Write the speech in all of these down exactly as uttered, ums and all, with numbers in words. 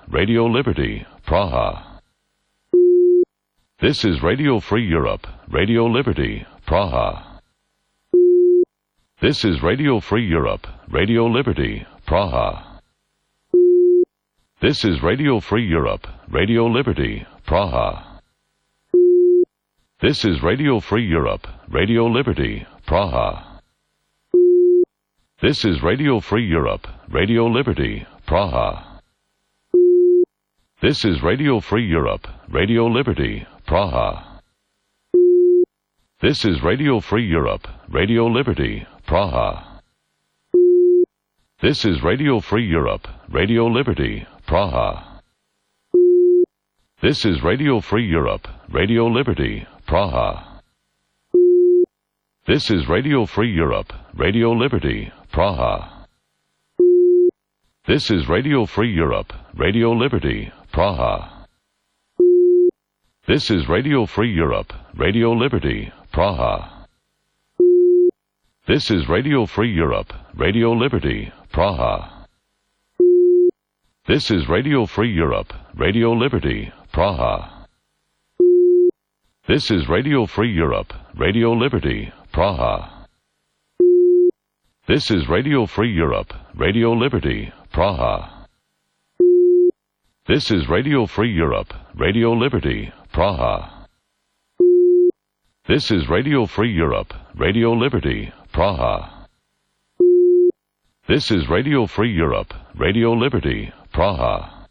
Radio Liberty, Praha. This is Radio Free Europe, Radio Liberty, Praha. This is Radio Free Europe, Radio Liberty, Praha. This is Radio Free Europe, Radio Liberty, Praha. This is Radio Free Europe, Radio Liberty, Praha. This is Radio Free Europe, Radio Liberty, Praha. This is Radio Free Europe, Radio Liberty, Praha. This is Radio Free Europe, Radio Liberty, Praha. This is Radio Free Europe, Radio Liberty, Praha. This is Radio Free Europe, Radio Liberty, Praha. This is Radio Free Europe, Radio Liberty, Praha. This is Radio Free Europe, Radio Liberty, Praha. This is Radio Free Europe, Radio Liberty, Praha. This is Radio Free Europe, Radio Liberty, Praha. This is Radio Free Europe, Radio Liberty, Praha. This is Radio Free Europe, Radio Liberty, Praha. This is Radio Free Europe, Radio Liberty, Praha. This is Radio Free Europe, Radio Liberty, Praha. This is Radio Free Europe, Radio Liberty, Praha. This is Radio Free Europe, Radio Liberty, Praha.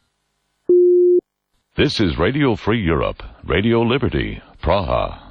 This is Radio Free Europe, Radio Liberty, Praha.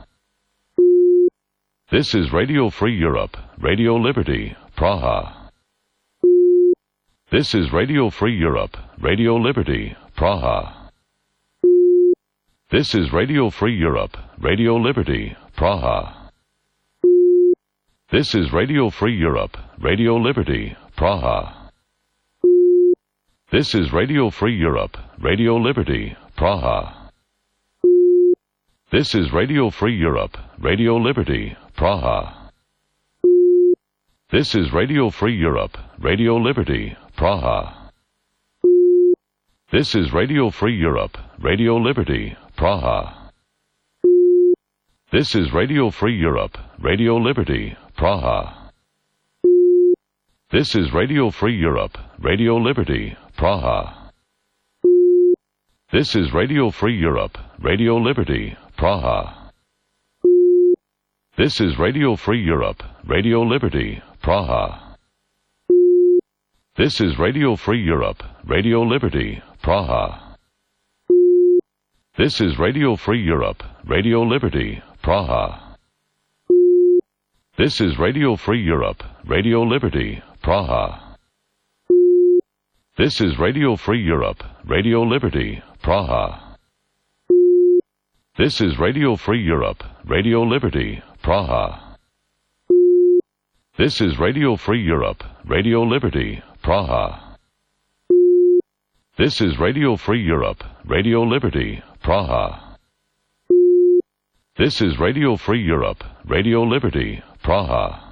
This is Radio Free Europe, Radio Liberty, Praha. This is Radio Free Europe, Radio Liberty, Praha. This is Radio Free Europe, Radio Liberty, Praha. This is Radio Free Europe, Radio Liberty, Praha. This is Radio Free Europe, Radio Liberty, Praha. This is Radio Free Europe, Radio Liberty, Praha. This is Radio Free Europe, Radio Liberty, Praha. This is Radio Free Europe, Radio Liberty, Praha. This is Radio Free Europe, Radio Liberty, Praha. This is Radio Free Europe, Radio Liberty, Praha. This is Radio Free Europe, Radio Liberty, Praha. This is Radio Free Europe, Radio Liberty, Praha. This is Radio Free Europe, Radio Liberty, Praha. This is Radio Free Europe, Radio Liberty, Praha. This is Radio Free Europe, Radio Liberty, Praha. This is Radio Free Europe, Radio Liberty, Praha. This is Radio Free Europe, Radio Liberty, Praha. This is Radio Free Europe, Radio Liberty, Praha. This is Radio Free Europe, Radio Liberty, Praha. This is Radio Free Europe, Radio Liberty, Praha.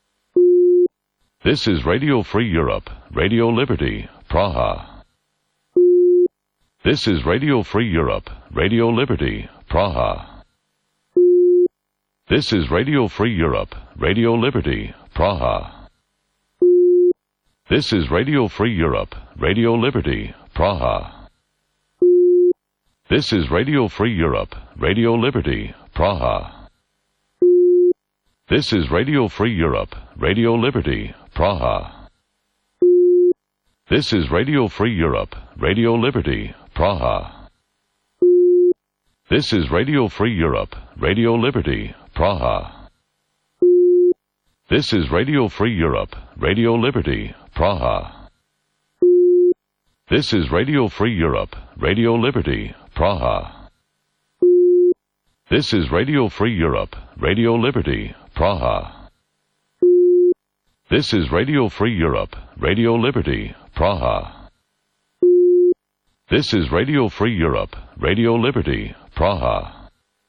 This is Radio Free Europe, Radio Liberty, Praha. This is Radio Free Europe, Radio Liberty, Praha. This is Radio Free Europe, Radio Liberty, Praha. This is Radio Free Europe, Radio Liberty, Praha. This is Radio Free Europe, Radio Liberty, Praha. This is Radio Free Europe, Radio Liberty, Praha. This is Radio Free Europe, Radio Liberty, Praha. This is Radio Free Europe, Radio Liberty, Praha. This is Radio Free Europe, Radio Liberty, Praha. This is Radio Free Europe, Radio Liberty, Praha. This is Radio Free Europe, Radio Liberty, Praha. This is Radio Free Europe, Radio Liberty, Praha. This is Radio Free Europe, Radio Liberty, Praha.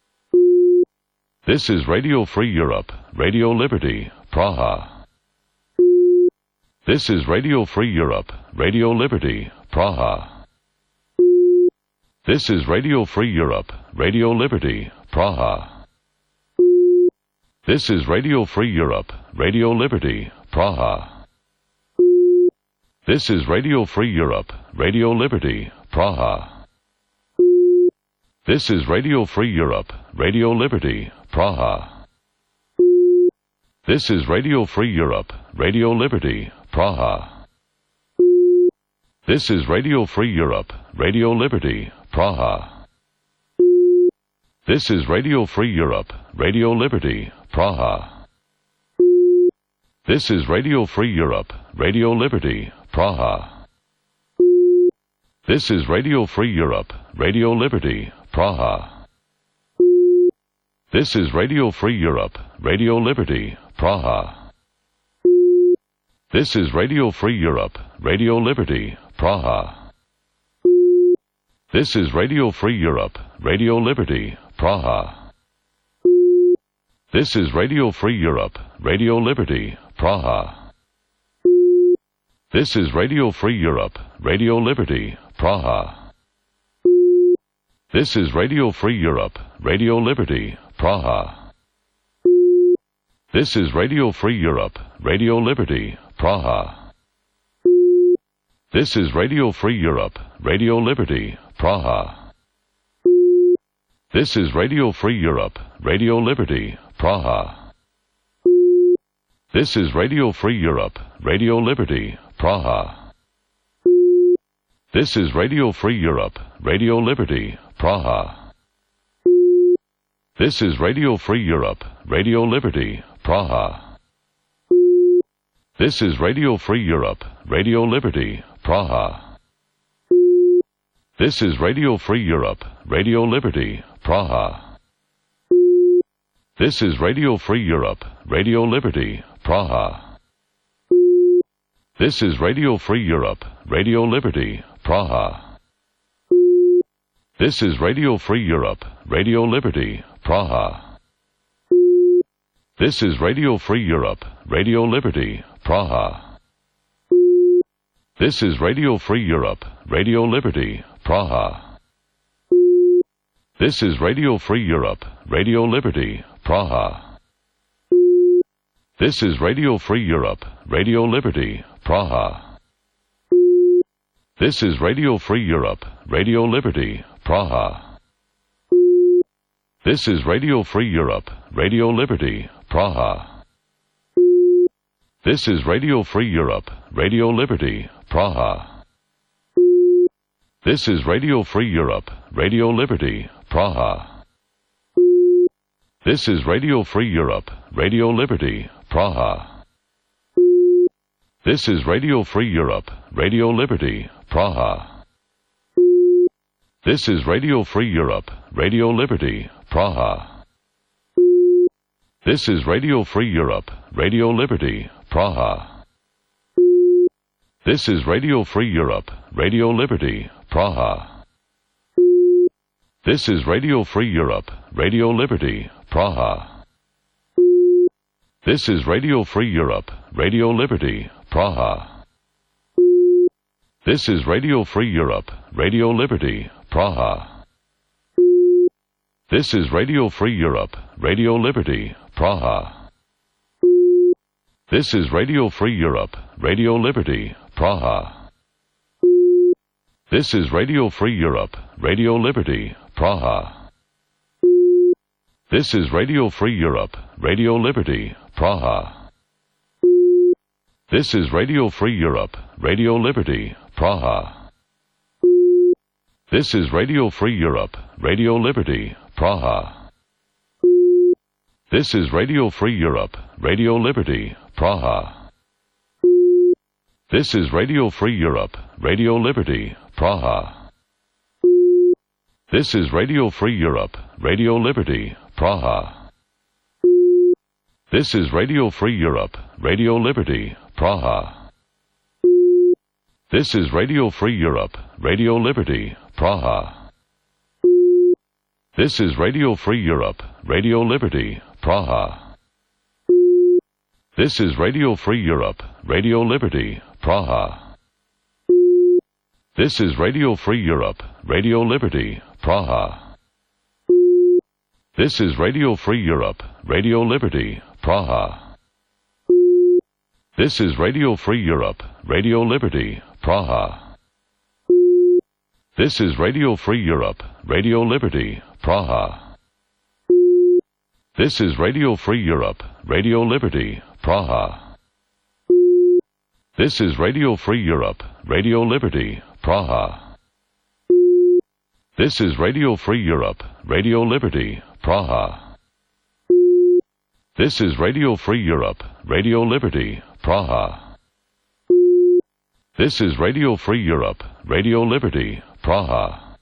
This is Radio Free Europe, Radio Liberty, Praha. This is Radio Free Europe, Radio Liberty, Praha. This is Radio Free Europe, Radio Liberty, Praha. This is Radio Free Europe, Radio Liberty, Praha. This is Radio Free Europe, Radio Liberty, Praha. This is Radio Free Europe, Radio Liberty, Praha. This is Radio Free Europe, Radio Liberty, Praha. This is Radio Free Europe, Radio Liberty, Praha. This is Radio Free Europe, Radio Liberty, Praha. This is Radio Free Europe, Radio Liberty, Praha. This is Radio Free Europe, Radio Liberty, Praha. This is Radio Free Europe, Radio Liberty, Praha. This is Radio Free Europe, Radio Liberty, Praha. This is Radio Free Europe, Radio Liberty, Praha. This is Radio Free Europe, Radio Liberty, Praha. This is Radio Free Europe, Radio Liberty, Praha. This is Radio Free Europe, Radio Liberty, Praha. This is Radio Free Europe, Radio Liberty, Praha. This is Radio Free Europe, Radio Liberty, Praha. This is Radio Free Europe, Radio Liberty, Praha. This is Radio Free Europe, Radio Liberty, Praha. This is Radio Free Europe, Radio Liberty, Praha. This is Radio Free Europe, Radio Liberty, Praha. This is Radio Free Europe, Radio Liberty, Praha. This is Radio Free Europe, Radio Liberty, Praha. This is Radio Free Europe, Radio Liberty, Praha. This is Radio Free Europe, Radio Liberty, Praha. This is Radio Free Europe, Radio Liberty, Praha. This is Radio Free Europe, Radio Liberty, Praha. This is Radio Free Europe, Radio Liberty, Praha. This is Radio Free Europe, Radio Liberty, Praha. This is Radio Free Europe, Radio Liberty, Praha. This is Radio Free Europe, Radio Liberty, Praha. This is Radio Free Europe, Radio Liberty, Praha. This is Radio Free Europe, Radio Liberty, Praha. This is Radio Free Europe, Radio Liberty, Praha. This is Radio Free Europe, Radio Liberty, Praha. This is Radio Free Europe, Radio Liberty, Praha. This is Radio Free Europe, Radio Liberty, Praha. This is Radio Free Europe, Radio Liberty, Praha. This is Radio Free Europe, Radio Liberty, Praha. This is Radio Free Europe, Radio Liberty, Praha. This is Radio Free Europe, Radio Liberty, Praha. This is Radio Free Europe, Radio Liberty, Praha. This is Radio Free Europe, Radio Liberty, Praha. This is Radio Free Europe, Radio Liberty, Praha. This is Radio Free Europe, Radio Liberty, Praha. This is Radio Free Europe, Radio Liberty, Praha. This is Radio Free Europe, Radio Liberty, Praha. This is Radio Free Europe, Radio Liberty, Praha. This is Radio Free Europe, Radio Liberty, Praha. This is Radio Free Europe, Radio Liberty, Praha. This is Radio Free Europe, Radio Liberty, Praha. This is Radio Free Europe, Radio Liberty, Praha. This is Radio Free Europe, Radio Liberty, Praha. This is Radio Free Europe, Radio Liberty, Praha. This is Radio Free Europe, Radio Liberty, Praha. This is Radio Free Europe, Radio Liberty, Praha. This is Radio Free Europe, Radio Liberty, Praha. This is Radio Free Europe, Radio Liberty, Praha. This is Radio Free Europe, Radio Liberty, Praha. This is Radio Free Europe, Radio Liberty, Praha. This is Radio Free Europe, Radio Liberty, Praha. This is Radio Free Europe, Radio Liberty, Praha. This is Radio Free Europe, Radio Liberty, Praha. This is Radio Free Europe, Radio Liberty, Praha.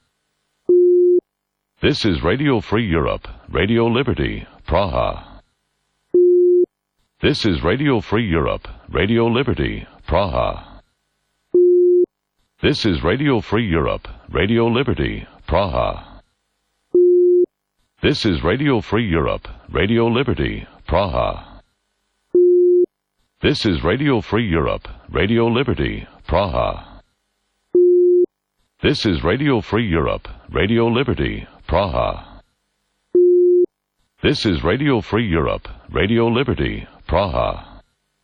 This is Radio Free Europe, Radio Liberty, Praha. This is Radio Free Europe, Radio Liberty, Praha. This is Radio Free Europe, Radio Liberty, Praha. This is Radio Free Europe, Radio Liberty, Praha. This is Radio Free Europe, Radio Liberty, Praha. This is Radio Free Europe, Radio Liberty, Praha. This is Radio Free Europe, Radio Liberty, Praha.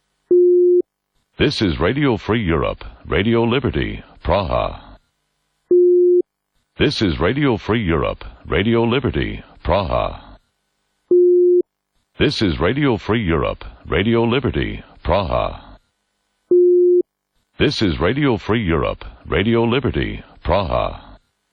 This is Radio Free Europe, Radio Liberty, Praha. This is Radio Free Europe, Radio Liberty, Praha. This is Radio Free Europe, Radio Liberty, Praha. This is Radio Free Europe, Radio Liberty, Praha.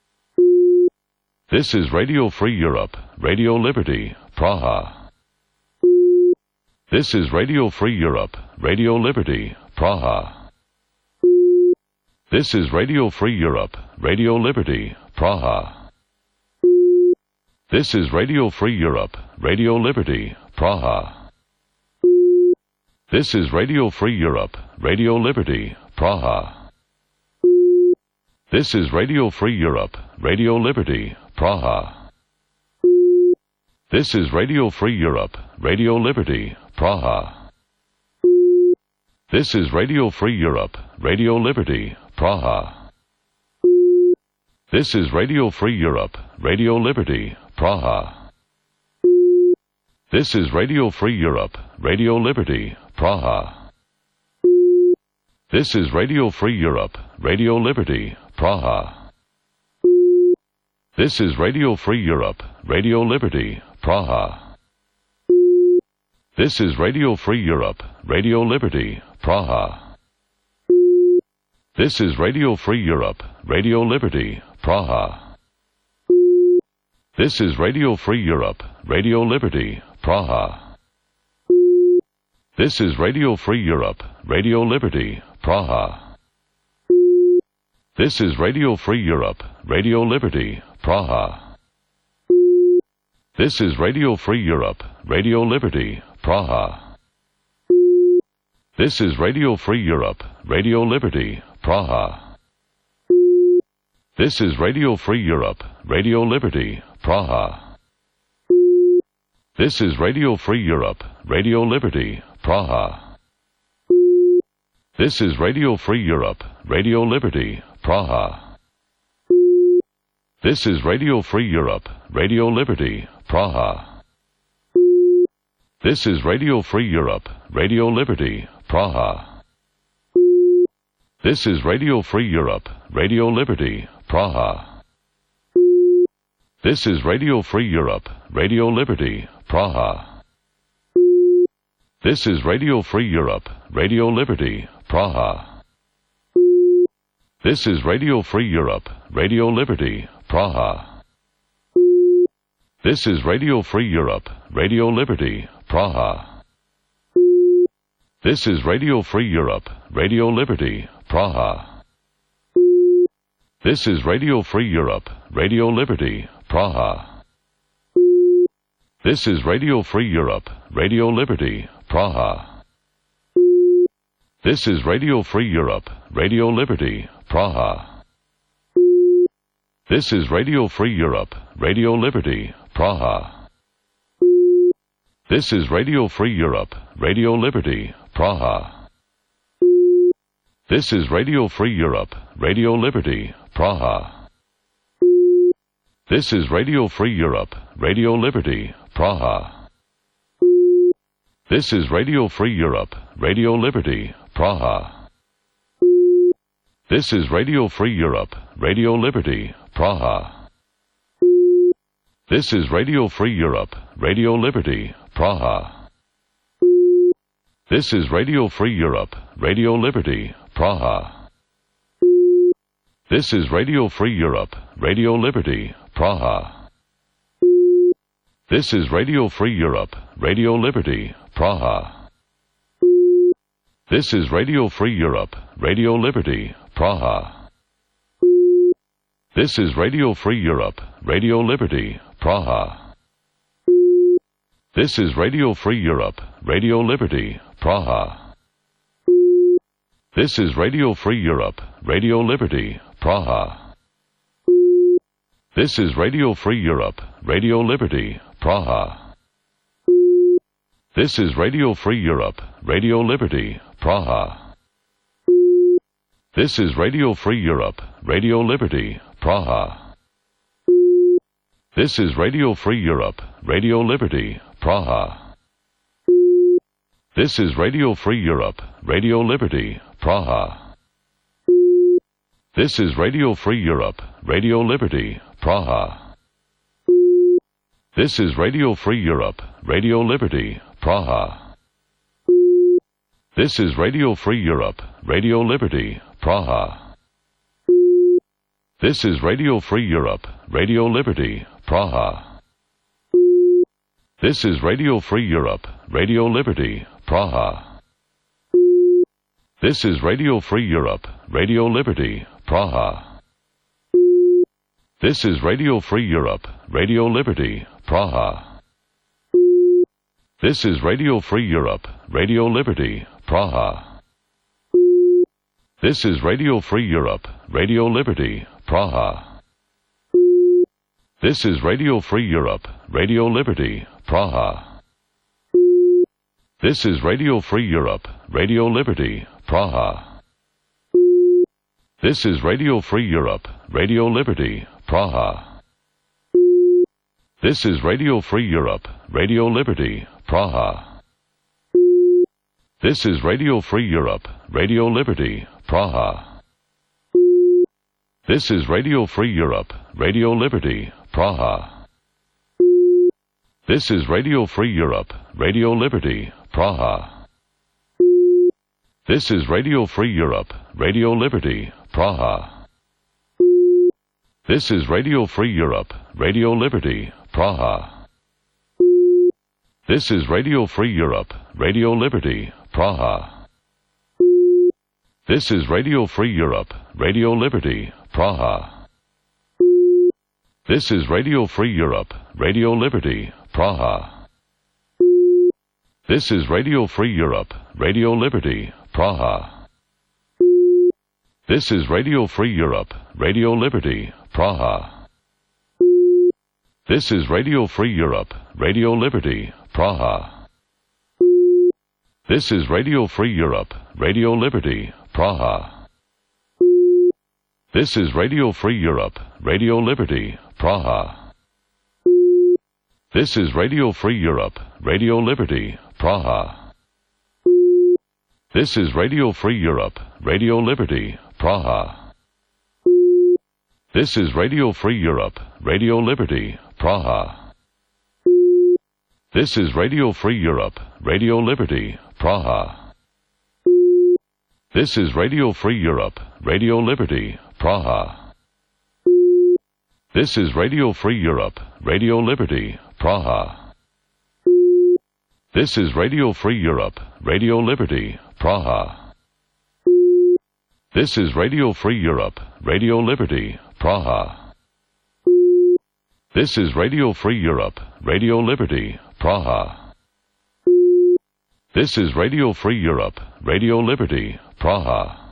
This is Radio Free Europe, Radio Liberty, Praha. This is Radio Free Europe, Radio Liberty, Praha. This is Radio Free Europe, Radio Liberty, Praha. This is Radio Free Europe, Radio Liberty, Praha. This is Radio Free Europe, Radio Liberty, Praha. This is Radio Free Europe, Radio Liberty, Praha. This is Radio Free Europe, Radio Liberty, Praha. This is Radio Free Europe, Radio Liberty, Praha. This is Radio Free Europe, Radio Liberty, Praha. This is Radio Free Europe, Radio Liberty, Praha. This is Radio Free Europe, Radio Liberty, Praha. This is Radio Free Europe, Radio Liberty, Praha. This is Radio Free Europe, Radio Liberty, Praha. This is Radio Free Europe, Radio Liberty, Praha. This is Radio Free Europe, Radio Liberty, Praha. This is Radio Free Europe, Radio Liberty, Praha. This is Radio Free Europe, Radio Liberty, Praha. This is Radio Free Europe, Radio Liberty, Praha. This is Radio Free Europe, Radio Liberty, Praha. This is Radio Free Europe, Radio Liberty, Praha. This is Radio Free Europe, Radio Liberty, Praha. This is Radio Free Europe, Radio Liberty, Praha. This is Radio Free Europe, Radio Liberty, Praha. This is Radio Free Europe, Radio Liberty, Praha. This is Radio Free Europe, Radio Liberty, Praha. This is Radio Free Europe, Radio Liberty, Praha. This is Radio Free Europe, Radio Liberty, Praha. This is Radio Free Europe, Radio Liberty, Praha. This is Radio Free Europe, Radio Liberty, Praha. This is Radio Free Europe, Radio Liberty, Praha. This is Radio Free Europe, Radio Liberty, Praha. This is Radio Free Europe, Radio Liberty, Praha. This is Radio Free Europe, Radio Liberty, Praha. This is Radio Free Europe, Radio Liberty, Praha. This is Radio Free Europe, Radio Liberty, Praha. This is Radio Free Europe, Radio Liberty, Praha. This is Radio Free Europe, Radio Liberty, Praha. This is Radio Free Europe, Radio Liberty, Praha. This is Radio Free Europe, Radio Liberty, Praha. This is Radio Free Europe, Radio Liberty, Praha. This is Radio Free Europe, Radio Liberty, Praha. This is Radio Free Europe, Radio Liberty, Praha. This is Radio Free Europe, Radio Liberty, Praha. This is Radio Free Europe, Radio Liberty, Praha. This is Radio Free Europe, Radio Liberty, Praha. This is Radio Free Europe, Radio Liberty, Praha. This is Radio Free Europe, Radio Liberty, Praha. This is Radio Free Europe, Radio Liberty, Praha. This is Radio Free Europe, Radio Liberty, Praha. This is Radio Free Europe, Radio Liberty, Praha. This is Radio Free Europe, Radio Liberty, Praha. This is Radio Free Europe, Radio Liberty, Praha. This is Radio Free Europe, Radio Liberty, Praha. This is Radio Free Europe, Radio Liberty, Praha. This is Radio Free Europe, Radio Liberty, Praha. This is Radio Free Europe, Radio Liberty, Praha. This is Radio Free Europe, Radio Liberty, Praha. This is Radio Free Europe, Radio Liberty, Praha. This is Radio Free Europe, Radio Liberty, Praha. This is Radio Free Europe, Radio Liberty, Praha. This is Radio Free Europe, Radio Liberty, Praha. This is Radio Free Europe, Radio Liberty, Praha. This is Radio Free Europe, Radio Liberty, Praha. This is Radio Free Europe, Radio Liberty, Praha. This is Radio Free Europe, Radio Liberty, Praha. This is Radio Free Europe, Radio Liberty, Praha. This is Radio Free Europe, Radio Liberty, Praha. This is Radio Free Europe, Radio Liberty, Praha. This is Radio Free Europe, Radio Liberty, Praha. This is Radio Free Europe, Radio Liberty, Praha. This is Radio Free Europe, Radio Liberty, Praha. This is Radio Free Europe, Radio Liberty, Praha. This is Radio Free Europe, Radio Liberty, Praha. This is Radio Free Europe, Radio Liberty, Praha. This is Radio Free Europe, Radio Liberty, Praha. This is Radio Free Europe, Radio Liberty, Praha. This is Radio Free Europe, Radio Liberty, Praha. This is Radio Free Europe, Radio Liberty, Praha. This is Radio Free Europe, Radio Liberty, Praha. This is Radio Free Europe, Radio Liberty, Praha. This is Radio Free Europe, Radio Liberty, Praha. This is Radio Free Europe, Radio Liberty, Praha. This is Radio Free Europe, Radio Liberty, Praha. This is Radio Free Europe, Radio Liberty, Praha. This is Radio Free Europe, Radio Liberty, Praha. This is Radio Free Europe, Radio Liberty, Praha. This is Radio Free Europe, Radio Liberty, Praha. This is Radio Free Europe, Radio Liberty, Praha.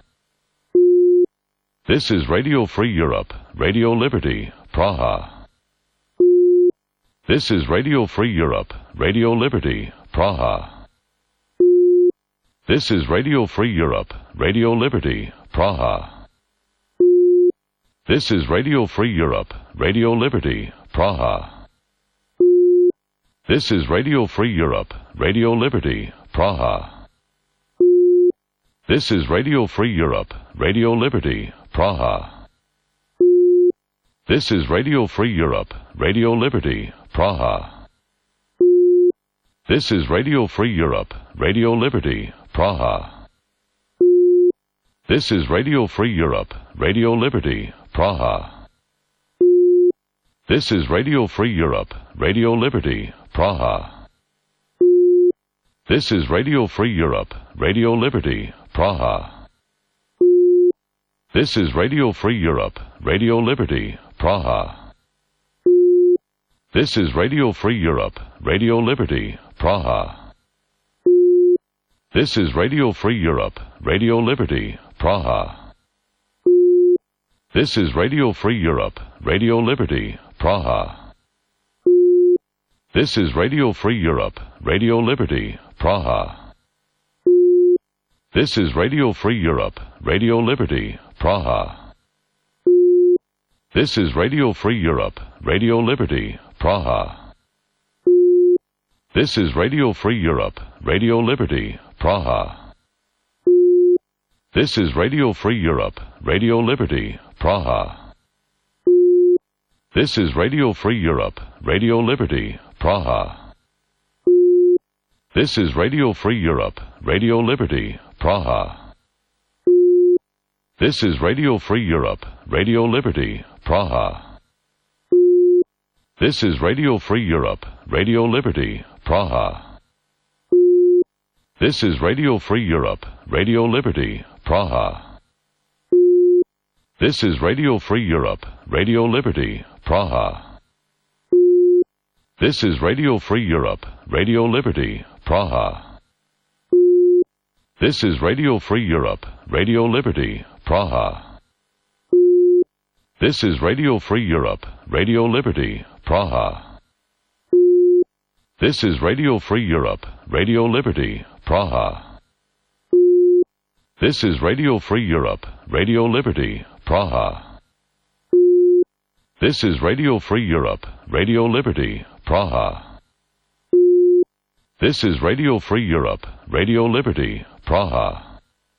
This is Radio Free Europe, Radio Liberty, Praha. This is Radio Free Europe, Radio Liberty, Praha. This is Radio Free Europe, Radio Liberty, Praha. This is Radio Free Europe, Radio Liberty, Praha. This is Radio Free Europe, Radio Liberty, Praha. This is Radio Free Europe, Radio Liberty, Praha. This is Radio Free Europe, Radio Liberty, Praha. This is Radio Free Europe, Radio Liberty, Praha. This is Radio Free Europe, Radio Liberty, Praha. This is Radio Free Europe, Radio Liberty, Praha. This is Radio Free Europe, Radio Liberty, Praha. This is Radio Free Europe, Radio Liberty, Praha. This is Radio Free Europe, Radio Liberty, Praha. This is Radio Free Europe, Radio Liberty, Praha. This is Radio Free Europe, Radio Liberty, Praha. This is Radio Free Europe, Radio Liberty, Praha. This is Radio Free Europe, Radio Liberty, Praha. This is Radio Free Europe, Radio Liberty, Praha. This is Radio Free Europe, Radio Liberty, Praha. This is Radio Free Europe, Radio Liberty, Praha. This is Radio Free Europe, Radio Liberty, Praha. This is Radio Free Europe, Radio Liberty, Praha. This is Radio Free Europe, Radio Liberty, Praha. This is Radio Free Europe, Radio Liberty, Praha. This is Radio Free Europe, Radio Liberty, Praha. This is Radio Free Europe, Radio Liberty, Praha. This is Radio Free Europe, Radio Liberty, Praha. This is Radio Free Europe, Radio Liberty, Praha. This is Radio Free Europe, Radio Liberty, Praha. This is Radio Free Europe, Radio Liberty, Praha. This is Radio Free Europe, Radio Liberty, Praha. This is Radio Free Europe, Radio Liberty, Praha. This is Radio Free Europe, Radio Liberty, Praha.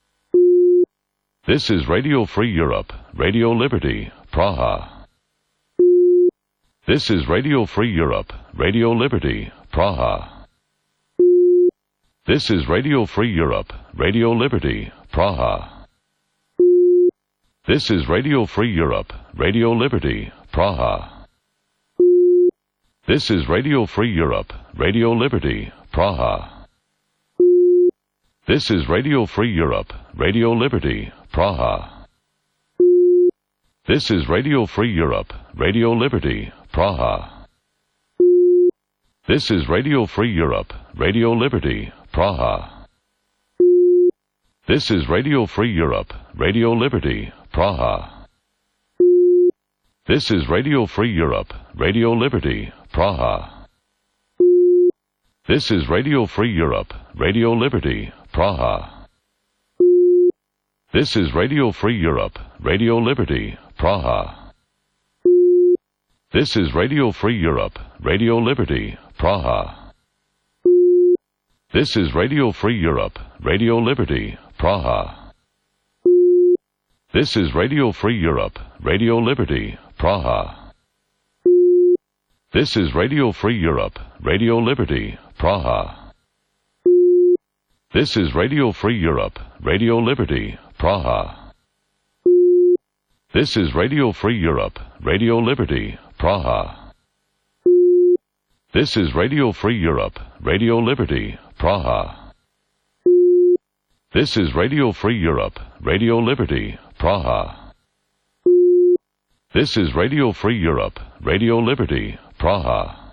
This is Radio Free Europe, Radio Liberty, Praha. This is Radio Free Europe, Radio Liberty, Praha. This is Radio Free Europe, Radio Liberty, Praha. This is Radio Free Europe, Radio Liberty, Praha. This is Radio Free Europe, Radio Liberty, Praha. This is Radio Free Europe, Radio Liberty, Praha. This is Radio Free Europe, Radio Liberty, Praha. This is Radio Free Europe, Radio Liberty, Praha. This is Radio Free Europe, Radio Liberty, Praha. This is Radio Free Europe, Radio Liberty, Praha. This is Radio Free Europe, Radio Liberty, Praha. This is Radio Free Europe, Radio Liberty, Praha. This is Radio Free Europe, Radio Liberty, Praha. This is Radio Free Europe, Radio Liberty, Praha. This is Radio Free Europe, Radio Liberty, Praha. This is Radio Free Europe, Radio Liberty, Praha. This is Radio Free Europe, Radio Liberty, Praha. This is Radio Free Europe, Radio Liberty, Praha. This is Radio Free Europe, Radio Liberty, Praha. This is Radio Free Europe, Radio Liberty, Praha. This is Radio Free Europe, Radio Liberty, Praha.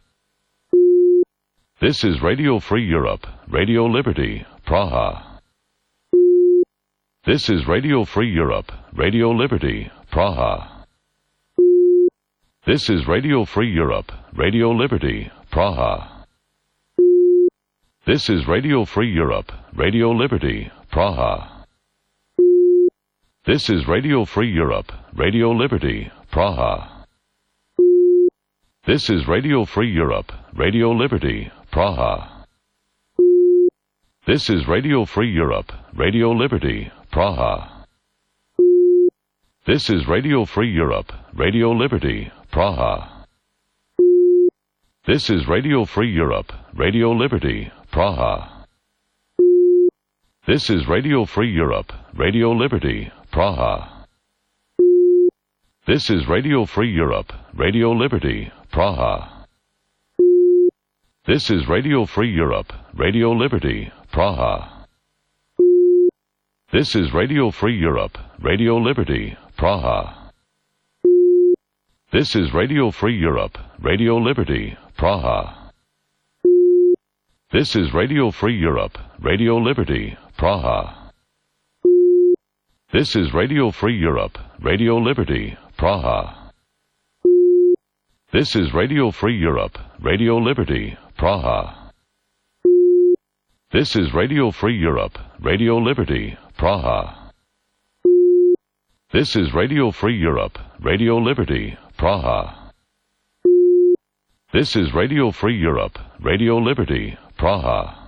This is Radio Free Europe, Radio Liberty, Praha. This is Radio Free Europe, Radio Liberty, Praha. This is Radio Free Europe, Radio Liberty, Praha. This is Radio Free Europe, Radio Liberty, Praha. This is Radio Free Europe, Radio Liberty, Praha. This is Radio Free Europe, Radio Liberty, Praha. This is Radio Free Europe, Radio Liberty, Praha. This is Radio Free Europe, Radio Liberty, Praha. This is Radio Free Europe, Radio Liberty, Praha. This is Radio Free Europe, Radio Liberty, Praha. This is Radio Free Europe, Radio Liberty, Praha. This is Radio Free Europe, Radio Liberty, Praha. This is Radio Free Europe, Radio Liberty, Praha. This is Radio Free Europe, Radio Liberty, Praha. This is Radio Free Europe, Radio Liberty, Praha. This is Radio Free Europe, Radio Liberty, Praha. This is Radio Free Europe, Radio Liberty, Praha. This is Radio Free Europe, Radio Liberty, Praha. This is Radio Free Europe, Radio Liberty, Praha. This is Radio Free Europe, Radio Liberty, Praha.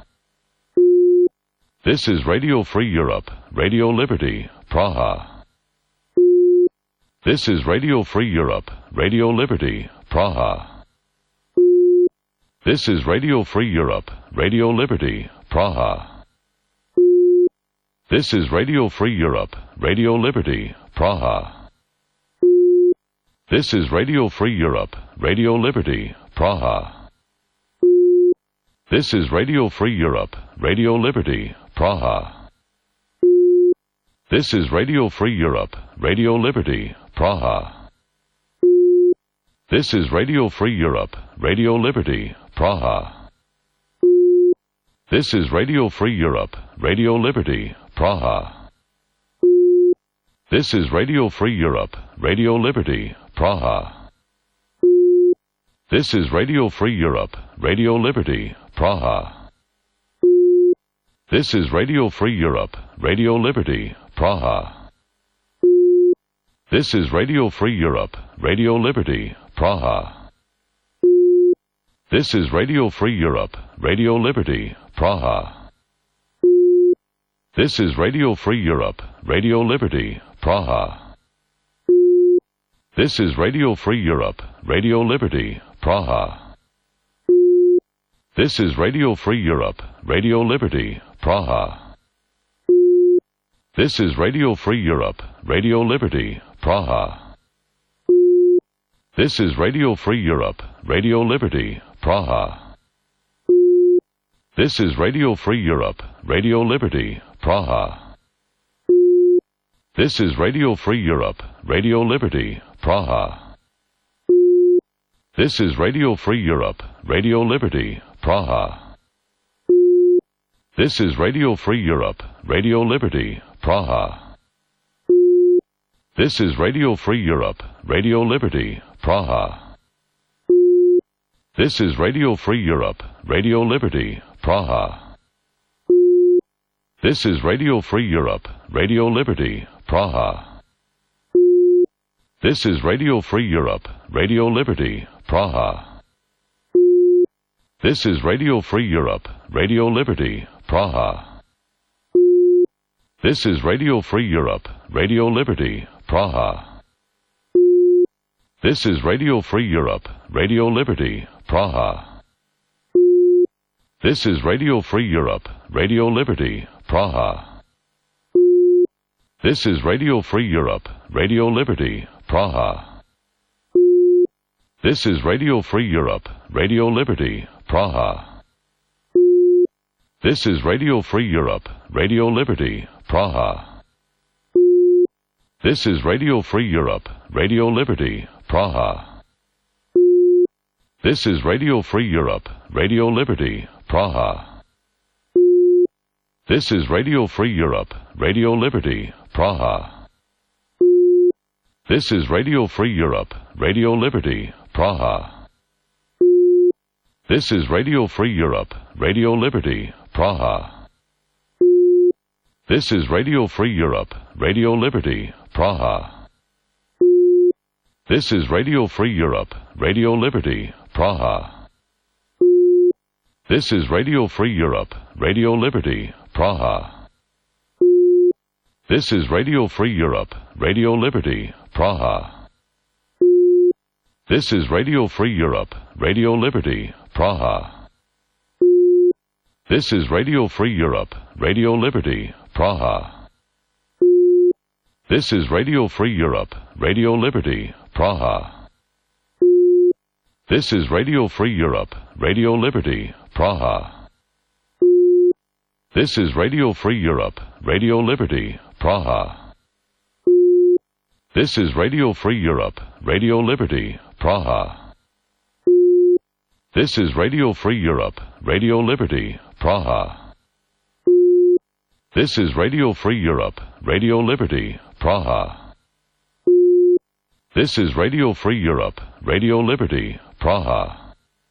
This is Radio Free Europe, Radio Liberty, Praha. This is Radio Free Europe, Radio Liberty, Praha. This is Radio Free Europe, Radio Liberty, Praha. This is Radio Free Europe, Radio Liberty, Praha. This is Radio Free Europe, Radio Liberty, Praha. This is Radio Free Europe, Radio Liberty, Praha. This is Radio Free Europe, Radio Liberty, Praha. This is Radio Free Europe, Radio Liberty, Praha. This is Radio Free Europe, Radio Liberty, Praha. This is Radio Free Europe, Radio Liberty, Praha. This is Radio Free Europe, Radio Liberty, Praha. This is Radio Free Europe, Radio Liberty, Praha. This is Radio Free Europe, Radio Liberty, Praha. This is Radio Free Europe, Radio Liberty, Praha. This is Radio Free Europe, Radio Liberty, Praha. This is Radio Free Europe, Radio Liberty, Praha. This is Radio Free Europe, Radio Liberty, Praha. This is Radio Free Europe, Radio Liberty, Praha. This is Radio Free Europe, Radio Liberty, Praha. This is Radio Free Europe, Radio Liberty, Praha. This is Radio Free Europe, Radio Liberty, Praha. This is Radio Free Europe, Radio Liberty, Praha. This is Radio Free Europe, Radio Liberty, Praha. This is Radio Free Europe, Radio Liberty, Praha. This is Radio Free Europe, Radio Liberty, Praha. This is Radio Free Europe, Radio Liberty, Praha. This is Radio Free Europe, Radio Liberty, Praha. This is Radio Free Europe, Radio Liberty, Praha. This is Radio Free Europe, Radio Liberty, Praha. This is Radio Free Europe, Radio Liberty, Praha. This is Radio Free Europe, Radio Liberty, Praha. This is Radio Free Europe, Radio Liberty, Praha. This is Radio Free Europe, Radio Liberty, Praha. This is Radio Free Europe, Radio Liberty, Praha. This is Radio Free Europe, Radio Liberty, Praha. This is Radio Free Europe, Radio Liberty, Praha. This is Radio Free Europe, Radio Liberty, Praha. This is Radio Free Europe, Radio Liberty, Praha. This is Radio Free Europe, Radio Liberty, Praha. This is Radio Free Europe, Radio Liberty, Praha. This is Radio Free Europe, Radio Liberty, Praha. This is Radio Free Europe, Radio Liberty, Praha. This is Radio Free Europe, Radio Liberty, Praha. This is Radio Free Europe, Radio Liberty, Praha. This is Radio Free Europe, Radio Liberty, Praha. This is Radio Free Europe, Radio Liberty, Praha. This is Radio Free Europe, Radio Liberty, Praha. This is Radio Free Europe, Radio Liberty, Praha. This is Radio Free Europe, Radio Liberty, Praha. This is Radio Free Europe, Radio Liberty, Praha. This is Radio Free Europe, Radio Liberty, Praha. This is Radio Free Europe, Radio Liberty, Praha.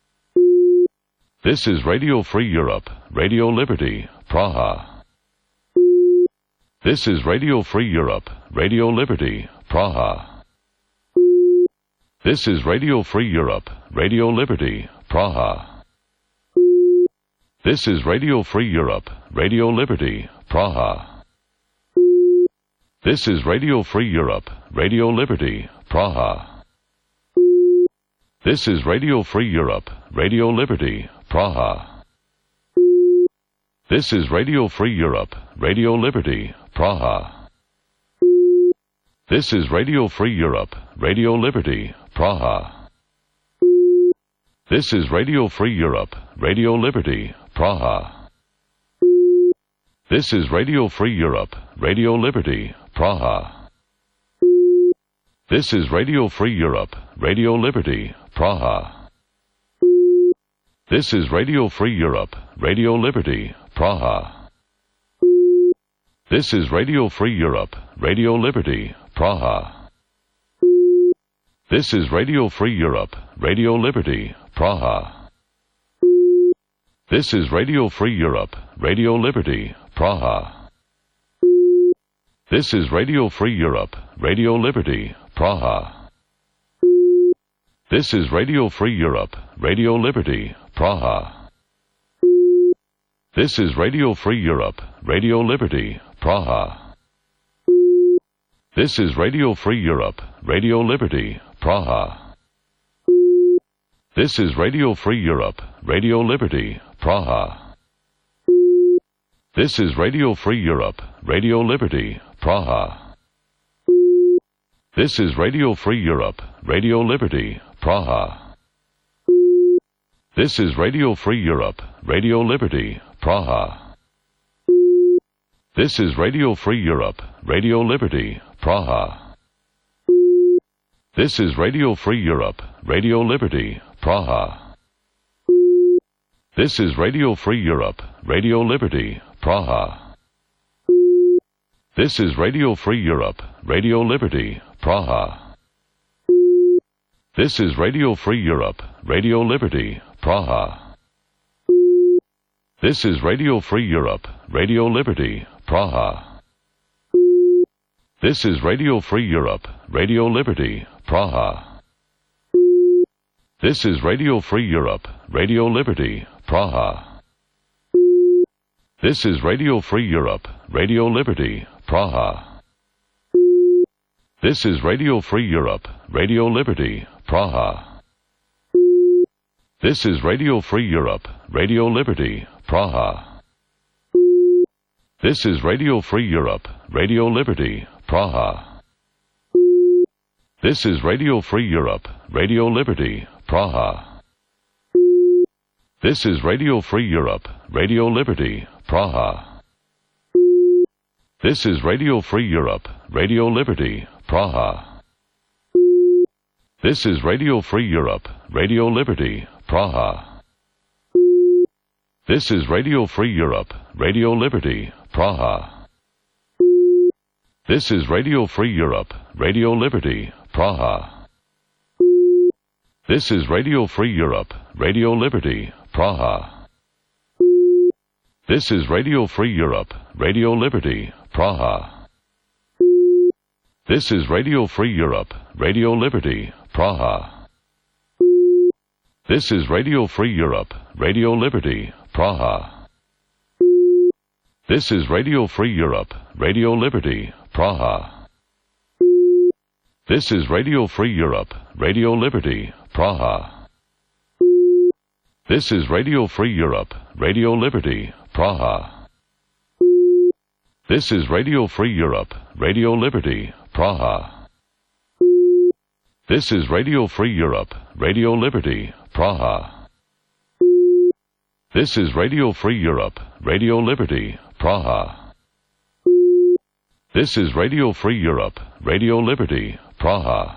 This is Radio Free Europe, Radio Liberty, Praha. This is Radio Free Europe, Radio Liberty, Praha. This is Radio Free Europe, Radio Liberty, Praha. This is Radio Free Europe, Radio Liberty, Praha. This is Radio Free Europe, Radio Liberty, Praha. This is Radio Free Europe, Radio Liberty, Praha. This is Radio Free Europe, Radio Liberty, Praha. This is Radio Free Europe, Radio Liberty, Praha. This is Radio Free Europe, Radio Liberty, Praha. This is Radio Free Europe, Radio Liberty, Praha. This is Radio Free Europe, Radio Liberty, Praha. This is Radio Free Europe, Radio Liberty, Praha. This is Radio Free Europe, Radio Liberty, Praha. This is Radio Free Europe, Radio Liberty, Praha. This is Radio Free Europe, Radio Liberty, Praha. This is Radio Free Europe, Radio Liberty, Praha. This is Radio Free Europe, Radio Liberty, Praha. This is Radio Free Europe, Radio Liberty, Praha. This is Radio Free Europe, Radio Liberty, Praha. This is Radio Free Europe, Radio Liberty, Praha. This is Radio Free Europe, Radio Liberty, Praha. This is Radio Free Europe, Radio Liberty, Praha. This is Radio Free Europe, Radio Liberty, Praha. This is Radio Free Europe, Radio Liberty, Praha. This is Radio Free Europe, Radio Liberty, Praha. This is Radio Free Europe, Radio Liberty, Praha. This is Radio Free Europe, Radio Liberty, Praha. This is Radio Free Europe, Radio Liberty, Praha. This is Radio Free Europe, Radio Liberty, Praha. This is Radio Free Europe, Radio Liberty, Praha. This is Radio Free Europe, Radio Liberty, Praha. This is Radio Free Europe, Radio Liberty, Praha. This is Radio Free Europe, Radio Liberty, Praha. This is Radio Free Europe, Radio Liberty, Praha. This is Radio Free Europe, Radio Liberty, Praha. This is Radio Free Europe, Radio Liberty, Praha. This is Radio Free Europe, Radio Liberty, Praha. This is Radio Free Europe, Radio Liberty, Praha. This is Radio Free Europe, Radio Liberty, Praha. This is Radio Free Europe, Radio Liberty, Praha. This is Radio Free Europe, Radio Liberty, Praha. This is Radio Free Europe, Radio Liberty, Praha. This is Radio Free Europe, Radio Liberty, Praha. This is Radio Free Europe, Radio Liberty, Praha. This is Radio Free Europe, Radio Liberty, Praha. This is Radio Free Europe, Radio Liberty, Praha. This is Radio Free Europe, Radio Liberty, Praha. This is Radio Free Europe, Radio Liberty, Praha. This is Radio Free Europe, Radio Liberty, Praha. This is Radio Free Europe, Radio Liberty, Praha. This is Radio Free Europe, Radio Liberty, Praha. This is Radio Free Europe, Radio Liberty, Praha.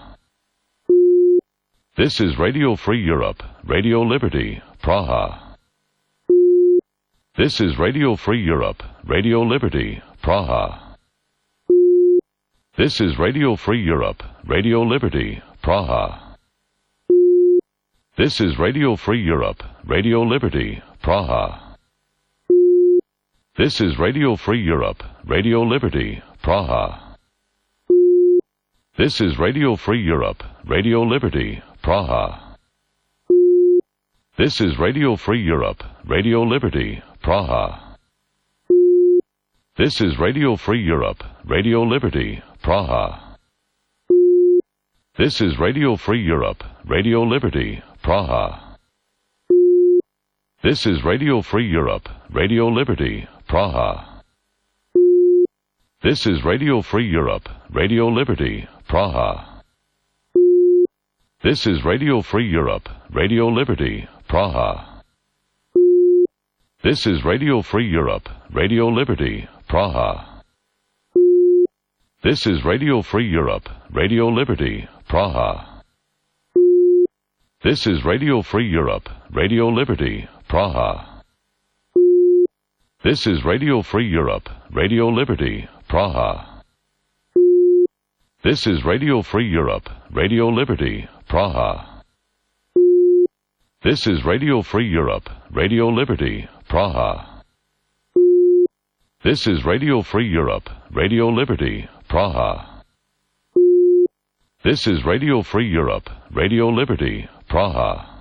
This is Radio Free Europe, Radio Liberty, Praha. This is Radio Free Europe, Radio Liberty, Praha. This is Radio Free Europe, Radio Liberty, Praha. This is Radio Free Europe, Radio Liberty, Praha. This is Radio Free Europe, Radio Liberty, Praha. This is Radio Free Europe, Radio Liberty, Praha. This is Radio Free Europe, Radio Liberty, Praha. This is Radio Free Europe, Radio Liberty, Praha. This is Radio Free Europe, Radio Liberty, Praha. This is Radio Free Europe, Radio Liberty, Praha. This is Radio Free Europe, Radio Liberty, Praha. This is Radio Free Europe, Radio Liberty, Praha. This is Radio Free Europe, Radio Liberty, Praha. This is Radio Free Europe, Radio Liberty, Praha. This is Radio Free Europe, Radio Liberty, Praha. This is Radio Free Europe, Radio Liberty, Praha. This is Radio Free Europe, Radio Liberty, Praha. This is Radio Free Europe, Radio Liberty, Praha. This is Radio Free Europe, Radio Liberty, Praha. This is Radio Free Europe, Radio Liberty, Praha.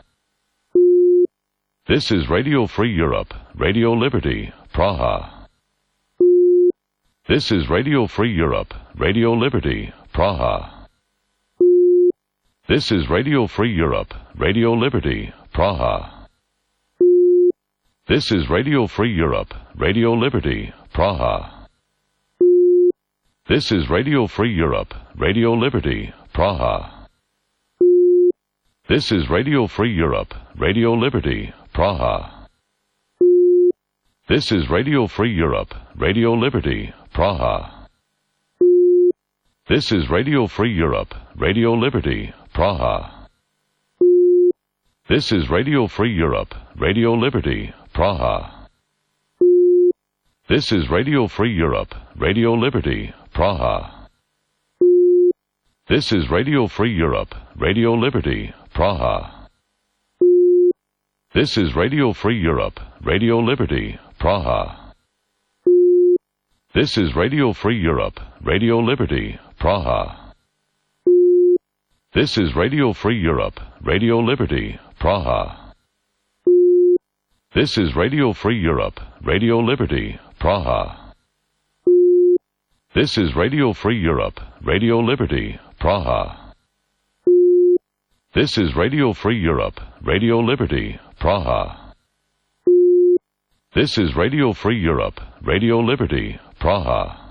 This is Radio Free Europe, Radio Liberty, Praha. This is Radio Free Europe, Radio Liberty, Praha. This is Radio Free Europe, Radio Liberty, Praha. This is Radio Free Europe, Radio Liberty, Praha. This is Radio Free Europe, Radio Liberty, Praha. This is Radio Free Europe, Radio Liberty, Praha. This is Radio Free Europe, Radio Liberty, Praha. This is Radio Free Europe, Radio Liberty, Praha. This is Radio Free Europe, Radio Liberty, Praha. This is Radio Free Europe, Radio Liberty, Praha. This is Radio Free Europe, Radio Liberty, Praha. This is Radio Free Europe, Radio Liberty, Praha. This is Radio Free Europe, Radio Liberty, Praha. This is Radio Free Europe, Radio Liberty, Praha. This is Radio Free Europe, Radio Liberty, Praha. This is Radio Free Europe, Radio Liberty, Praha. This is Radio Free Europe, Radio Liberty, Praha. This is Radio Free Europe, Radio Liberty, Praha.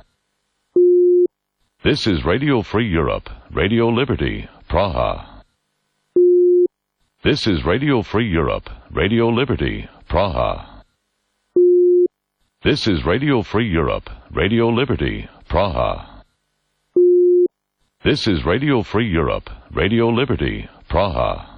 This is Radio Free Europe, Radio Liberty, Praha. This is Radio Free Europe, Radio Liberty, Praha. This is Radio Free Europe, Radio Liberty, Praha. This is Radio Free Europe, Radio Liberty, Praha.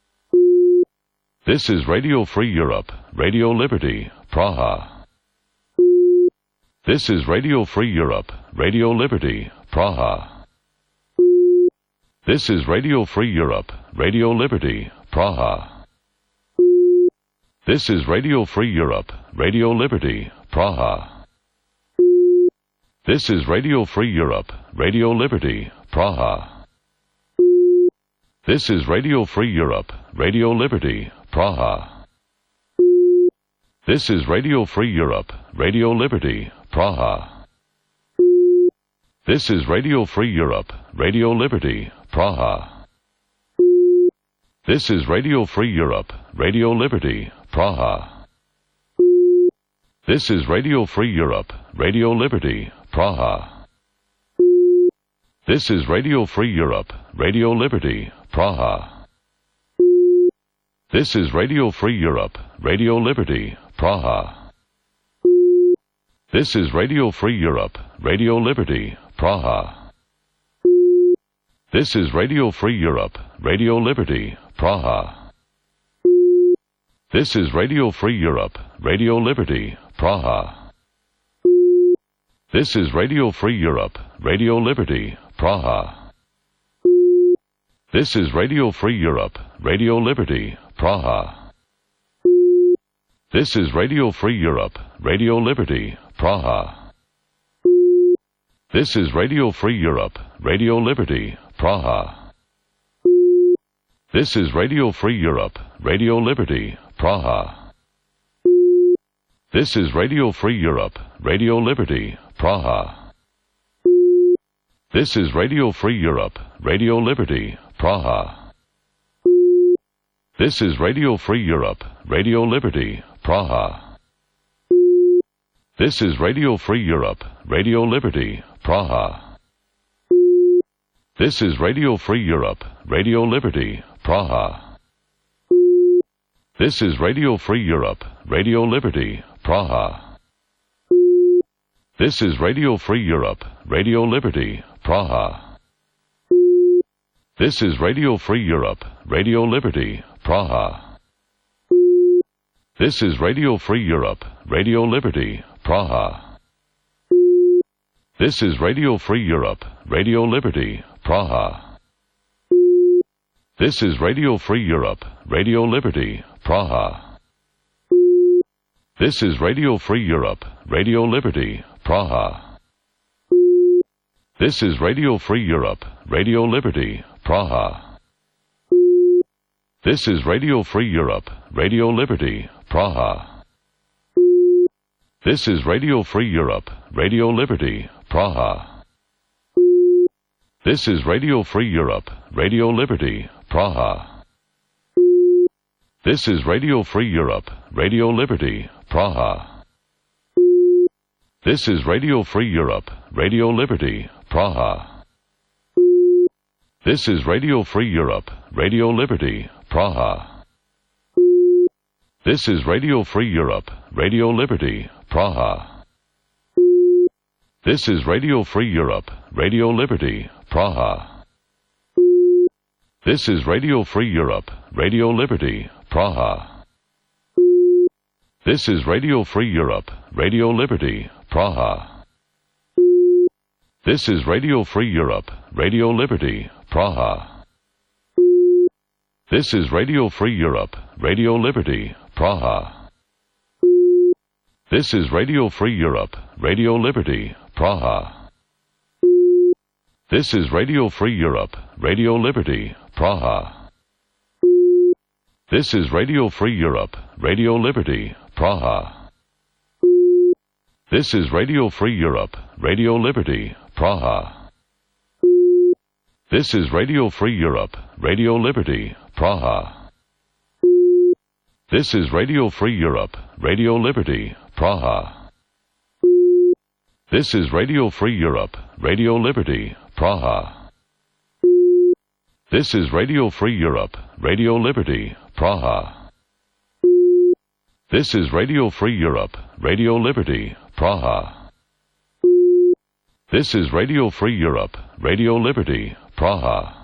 This is Radio Free Europe, Radio Liberty, Praha. This is Radio Free Europe, Radio Liberty, Praha. This is Radio Free Europe, Radio Liberty, Praha. This is Radio Free Europe, Radio Liberty, Praha. This is Radio Free Europe, Radio Liberty, Praha. This is Radio Free Europe, Radio Liberty, Praha. This is Radio Free Europe, Radio Liberty, Praha. This is Radio Free Europe, Radio Liberty, Praha. This is Radio Free Europe, Radio Liberty, Praha. This is Radio Free Europe, Radio Liberty, Praha. This is Radio Free Europe, Radio Liberty, Praha. This is Radio Free Europe, Radio Liberty, Praha. This is Radio Free Europe, Radio Liberty, Praha. This is Radio Free Europe, Radio Liberty, Praha. This is Radio Free Europe, Radio Liberty, Praha. This is Radio Free Europe, Radio Liberty, Praha. This is Radio Free Europe, Radio Liberty, Praha. This is Radio Free Europe, Radio Liberty, Praha. This is Radio Free Europe, Radio Liberty, Praha. This is Radio Free Europe, Radio Liberty, Praha. This is Radio Free Europe, Radio Liberty, Praha. This is Radio Free Europe, Radio Liberty, Praha. This is Radio Free Europe, Radio Liberty, Praha. This is Radio Free Europe, Radio Liberty, Praha. This is Radio Free Europe, Radio Liberty, Praha. This is Radio Free Europe, Radio Liberty, Praha. This is Radio Free Europe, Radio Liberty, Praha. This is Radio Free Europe, Radio Liberty, Praha. This is Radio Free Europe, Radio Liberty, Praha. This is Radio Free Europe, Radio Liberty, Praha. This is Radio Free Europe, Radio Liberty, Praha. This is Radio Free Europe, Radio Liberty, Praha. This is Radio Free Europe, Radio Liberty, Praha. This is Radio Free Europe, Radio Liberty, Praha. This is Radio Free Europe, Radio Liberty, Praha. This is Radio Free Europe, Radio Liberty, Praha. This is Radio Free Europe, Radio Liberty, Praha. This is Radio Free Europe, Radio Liberty, Praha. This is Radio Free Europe, Radio Liberty, Praha. This is Radio Free Europe, Radio Liberty, Praha. This is Radio Free Europe, Radio Liberty, Praha. This is Radio Free Europe, Radio Liberty, Praha. This is Radio Free Europe, Radio Liberty, Praha. This is Radio Free Europe, Radio Liberty, Praha. This is Radio Free Europe, Radio Liberty, Praha. This is Radio Free Europe, Radio Liberty, Praha. This is Radio Free Europe, Radio Liberty, Praha. This is Radio Free Europe, Radio Liberty, Praha. This is Radio Free Europe, Radio Liberty, Praha. This is Radio Free Europe, Radio Liberty, Praha. This is Radio Free Europe, Radio Liberty, Praha. This is Radio Free Europe, Radio Liberty, Praha. This is Radio Free Europe, Radio Liberty, Praha. This is Radio Free Europe, Radio Liberty, Praha. This is Radio Free Europe, Radio Liberty, Praha.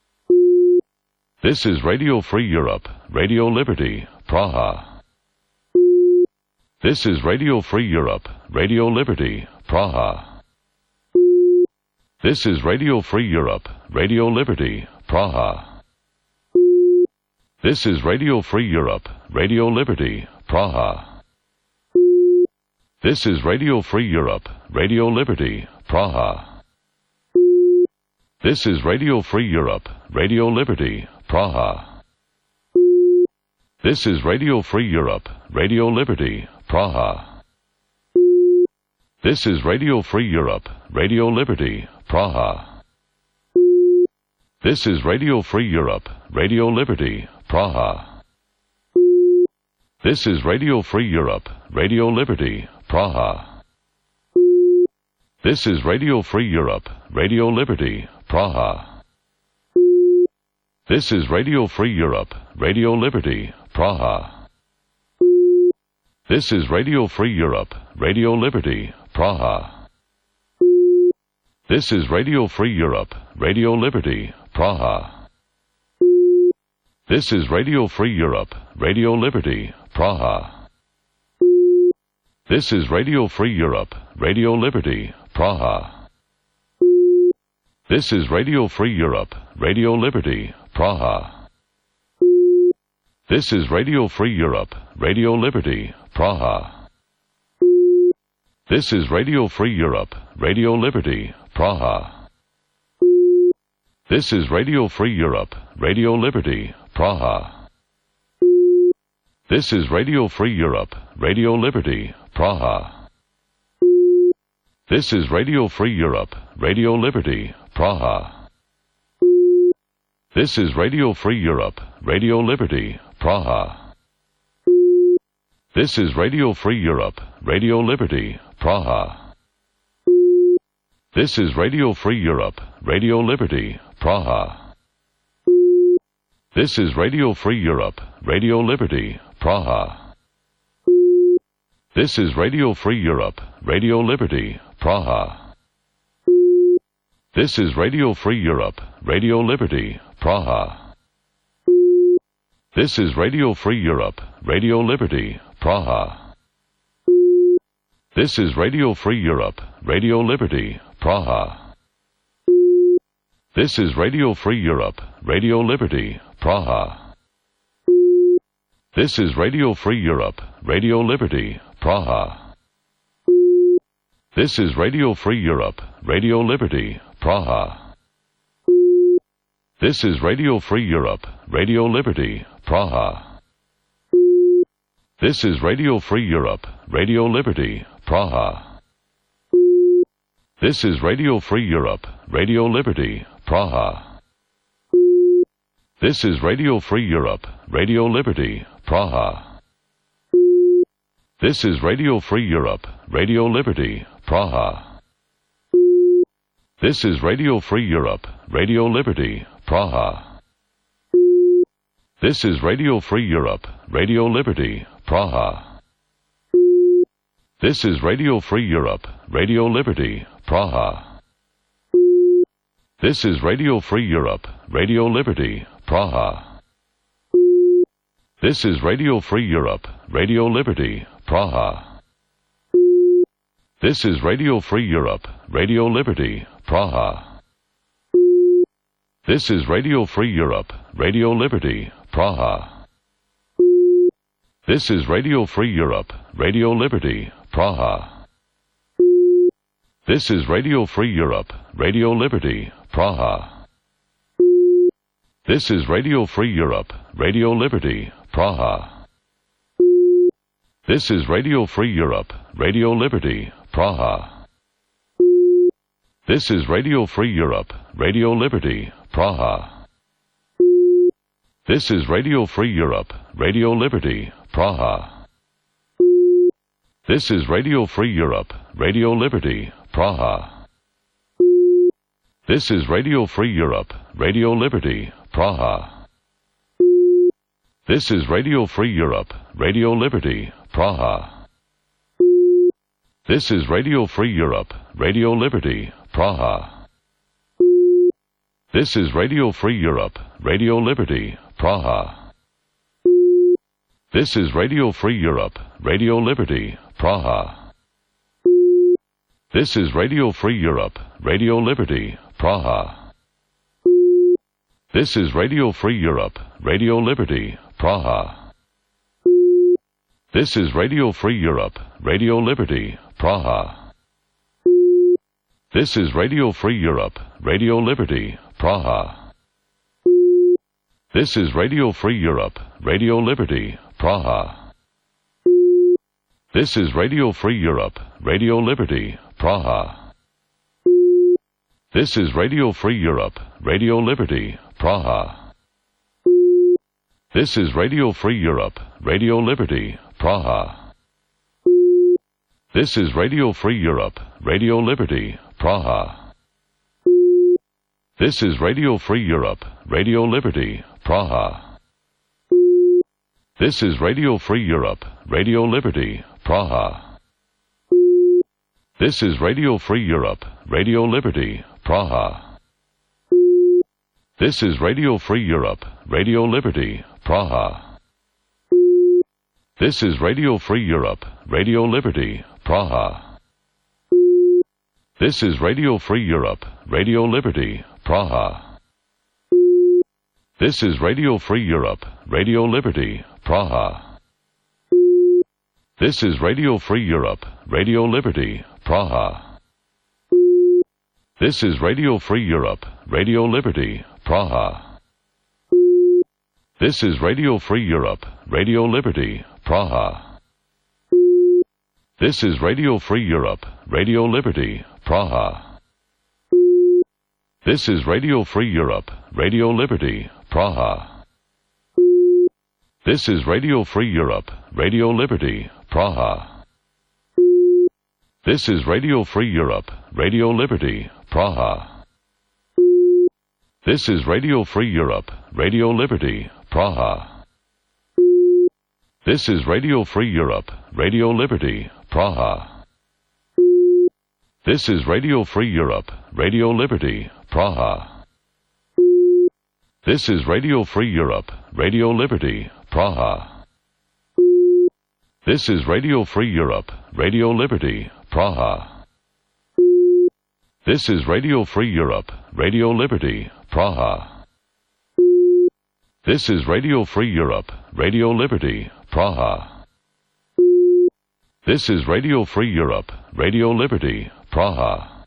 This is Radio Free Europe, Radio Liberty, Praha. This is Radio Free Europe, Radio Liberty, Praha. This is Radio Free Europe, Radio Liberty, Praha. This is Radio Free Europe, Radio Liberty, Praha. This is Radio Free Europe, Radio Liberty, Praha. This is Radio Free Europe, Radio Liberty, Praha. This is Radio Free Europe, Radio Liberty, Praha. This is Radio Free Europe, Radio Liberty, Praha. This is Radio Free Europe, Radio Liberty, Praha. This is Radio Free Europe, Radio Liberty, Praha. This is Radio Free Europe, Radio Liberty, Praha. This is Radio Free Europe, Radio Liberty, Praha. This is Radio Free Europe, Radio Liberty, Praha. This is Radio Free Europe, Radio Liberty, Praha. This is Radio Free Europe, Radio Liberty, Praha. This is Radio Free Europe, Radio Liberty, Praha. This is Radio Free Europe, Radio Liberty, Praha. This is Radio Free Europe, Radio Liberty, Praha. This is Radio Free Europe, Radio Liberty, Praha. This is Radio Free Europe, Radio Liberty, Praha. This is Radio Free Europe, Radio Liberty, Praha. This is Radio Free Europe, Radio Liberty, Praha. This is Radio Free Europe, Radio Liberty, Praha. This is Radio Free Europe, Radio Liberty, Praha. This is Radio Free Europe, Radio Liberty, Praha. This is Radio Free Europe, Radio Liberty, Praha. This is Radio Free Europe, Radio Liberty, Praha. This is Radio Free Europe, Radio Liberty, Praha. This is Radio Free Europe, Radio Liberty, Praha. This is Radio Free Europe, Radio Liberty, Praha. This is Radio Free Europe, Radio Liberty, Praha. This is Radio Free Europe, Radio Liberty, Praha. This is Radio Free Europe, Radio Liberty, Praha. This is Radio Free Europe, Radio Liberty, Praha. This is Radio Free Europe, Radio Liberty, Praha. This is Radio Free Europe, Radio Liberty, Praha. This is Radio Free Europe, Radio Liberty, Praha. This is Radio Free Europe, Radio Liberty, Praha. This is Radio Free Europe, Radio Liberty, Praha. This is Radio Free Europe, Radio Liberty, Praha. This is Radio Free Europe, Radio Liberty, Praha. This is Radio Free Europe, Radio Liberty, Praha. This is Radio Free Europe, Radio Liberty, Praha. This is Radio Free Europe, Radio Liberty, Praha. This is Radio Free Europe, Radio Liberty, Praha. This is Radio Free Europe, Radio Liberty, Praha. This is Radio Free Europe, Radio Liberty, Praha. This is Radio Free Europe, Radio Liberty, Praha. This is Radio Free Europe, Radio Liberty, Praha. This is Radio Free Europe, Radio Liberty, Praha. This is Radio Free Europe, Radio Liberty, Praha. This is Radio Free Europe, Radio Liberty, Praha. This is Radio Free Europe, Radio Liberty, Praha. This is Radio Free Europe, Radio Liberty, Praha. This is Radio Free Europe, Radio Liberty, Praha. This is Radio Free Europe, Radio Liberty, Praha. This is Radio Free Europe, Radio Liberty, Praha. This is Radio Free Europe, Radio Liberty, Praha. This is Radio Free Europe, Radio Liberty, Praha. This is Radio Free Europe, Radio Liberty, Praha. This is Radio Free Europe, Radio Liberty, Praha. This is Radio Free Europe, Radio Liberty, Praha. This is Radio Free Europe, Radio Liberty, Praha. This is Radio Free Europe, Radio Liberty, Praha. This is Radio Free Europe, Radio Liberty, Praha. This is Radio Free Europe, Radio Liberty, Praha. This is Radio Free Europe, Radio Liberty, Praha. This is Radio Free Europe, Radio Liberty, Praha. This is Radio Free Europe, Radio Liberty, Praha. This is Radio Free Europe, Radio Liberty, Praha. This is Radio Free Europe, Radio Liberty, Praha. This is Radio Free Europe, Radio Liberty, Praha. This is Radio Free Europe, Radio Liberty, Praha. This is Radio Free Europe, Radio Liberty, Praha. This is Radio Free Europe, Radio Liberty, Praha. This is Radio Free Europe, Radio Liberty, Praha. This is Radio Free Europe, Radio Liberty, Praha. This is Radio Free Europe, Radio Liberty, Praha. This is Radio Free Europe, Radio Liberty, Praha. This is Radio Free Europe, Radio Liberty, Praha. This is Radio Free Europe, Radio Liberty, Praha. This is Radio Free Europe, Radio Liberty, Praha. This is Radio Free Europe, Radio Liberty, Praha. This is Radio Free Europe, Radio Liberty, Praha. This is Radio Free Europe, Radio Liberty, Praha. This is Radio Free Europe, Radio Liberty, Praha. This is Radio Free Europe, Radio Liberty, Praha. This is Radio Free Europe, Radio Liberty, Praha.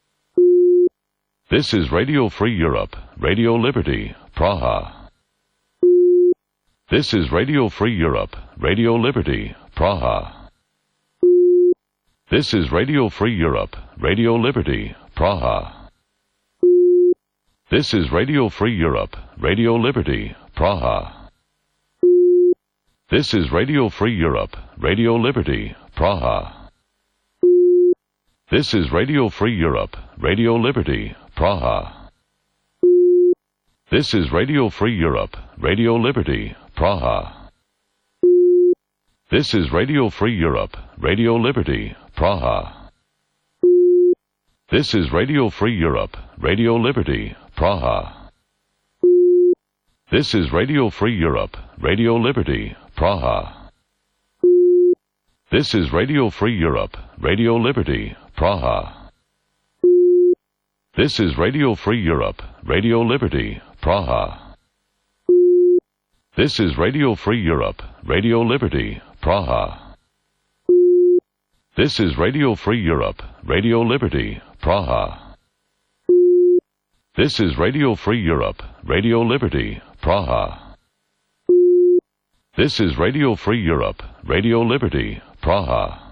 This is Radio Free Europe, Radio Liberty, Praha. This is Radio Free Europe, Radio Liberty, Praha. This is Radio Free Europe, Radio Liberty, Praha. This is Radio Free Europe, Radio Liberty, Praha. This is Radio Free Europe, Radio Liberty, Praha. This is Radio Free Europe, Radio Liberty, Praha. This is Radio Free Europe, Radio Liberty, Praha. This is Radio Free Europe, Radio Liberty, Praha. This is Radio Free Europe, Radio Liberty, Praha. This is Radio Free Europe, Radio Liberty, Praha. This is Radio Free Europe, Radio Liberty, Praha. This is Radio Free Europe, Radio Liberty, Praha. This is Radio Free Europe, Radio Liberty, Praha. This is Radio Free Europe, Radio Liberty, Praha. This is Radio Free Europe, Radio Liberty, Praha. This is Radio Free Europe, Radio Liberty, Praha.